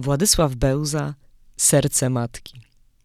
Władysław Bełza, Serce matki.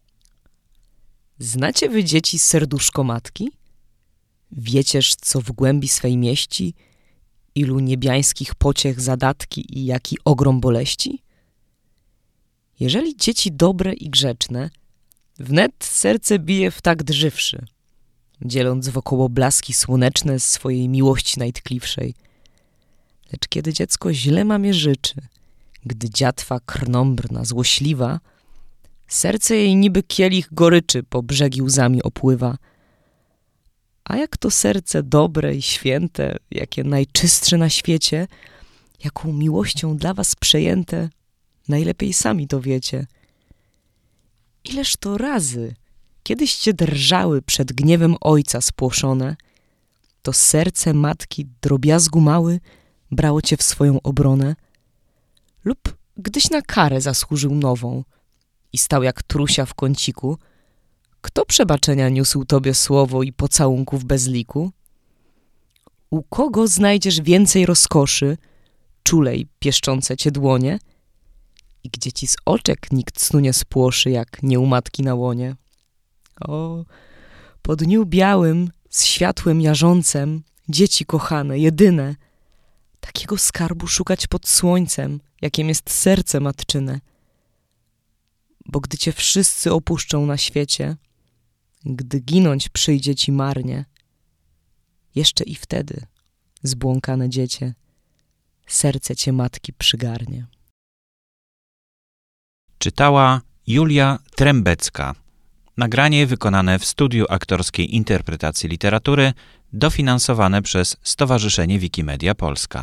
Znacie wy, dzieci, serduszko matki? Wiecież, co w głębi swej mieści, ilu niebiańskich pociech zadatki i jaki ogrom boleści? Jeżeli dzieci dobre i grzeczne, wnet serce bije w takt żywszy, dzieląc wokoło blaski słoneczne z swojej miłości najtkliwszej. Lecz kiedy dziecko źle mamie życzy, gdy dziatwa krnąbrna, złośliwa, serce jej niby kielich goryczy po brzegi łzami opływa. A jak to serce dobre i święte, jakie najczystsze na świecie, jaką miłością dla was przejęte, najlepiej sami to wiecie. Ileż to razy, kiedyście drżały przed gniewem ojca spłoszone, to serce matki drobiazgu mały brało cię w swoją obronę, lub gdyś na karę zasłużył nową i stał jak trusia w kąciku, kto przebaczenia niósł tobie słowo i pocałunków bez liku? U kogo znajdziesz więcej rozkoszy, czulej pieszczące cię dłonie? I gdzie ci z oczek nikt snu nie spłoszy, jak nie u matki na łonie? O, po dniu białym, z światłem jarzącem, dzieci kochane, jedyne, takiego skarbu szukać pod słońcem, jakiem jest serce matczyne. Bo gdy cię wszyscy opuszczą na świecie, gdy ginąć przyjdzie ci marnie, jeszcze i wtedy, zbłąkane dziecię, serce cię matki przygarnie. Czytała Julia Trębecka. Nagranie wykonane w Studiu Aktorskiej Interpretacji Literatury, dofinansowane przez Stowarzyszenie Wikimedia Polska.